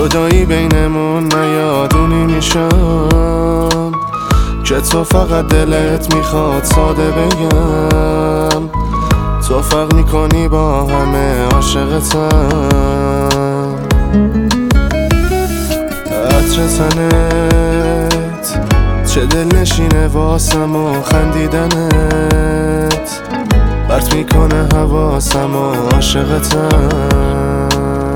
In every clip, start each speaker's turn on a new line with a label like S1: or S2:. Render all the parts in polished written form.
S1: جدایی بینمون نیادونی میشم که تو فقط دلت میخواد ساده بگم تو فرق میکنی با همه عاشقتم عطر تنت چه دل نشینه واسم و خندیدنت برت میکنه حواسم و عاشقتم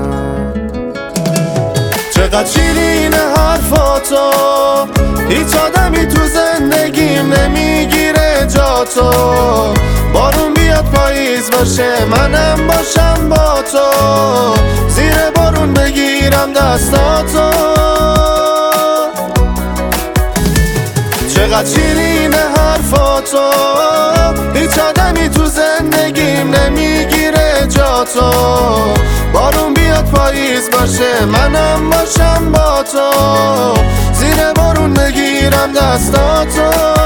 S1: چقدر شیرینه حرفاتو هیچ آدمی تو زندگیم نمیگیره جاتو بارون بیاد پاییز باشه منم باشم با تو زیر بارون بگیرم دستاتو چقدر شیرینه حرفاتو هیچ آدمی تو زندگیم نمیگیره جاتو بارون بیاد پاییز باشه منم باشم با تو زیر بارون بگیرم دستاتو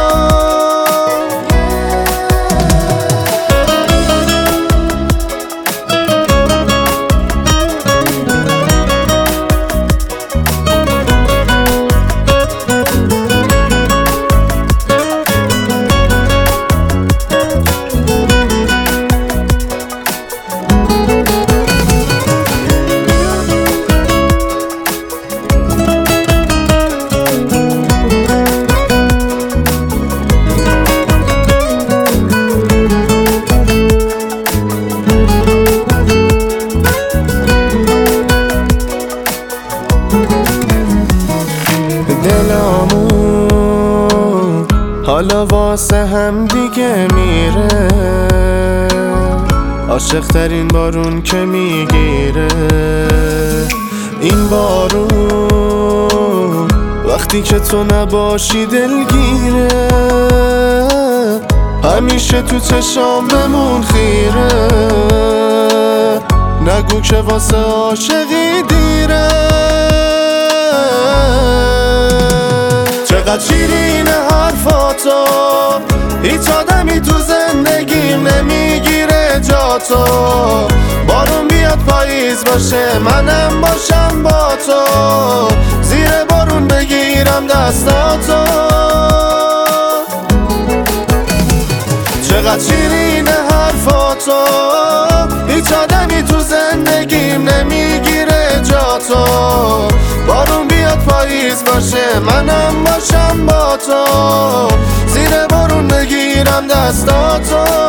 S1: دلامون حالا واسه هم دیگه میره عاشق ترین بارون که میگیره این بارون وقتی که تو نباشی دلگیره همیشه تو چشام بمون خیره نگو که واسه عاشقی دیره چقدر شیرینه حرفاتو هیچ آدمی تو زندگیم نمیگیره جاتو بارون بیاد پاییز باشه منم باشم با تو زیر بارون بگیرم دستاتو چقدر شیرینه حرفاتو هیچ آدمی تو زندگیم نمیگیره جاتو بارون بیاد پاییز باشه منم باشم با تو زیر بارون بگیرم دستاتو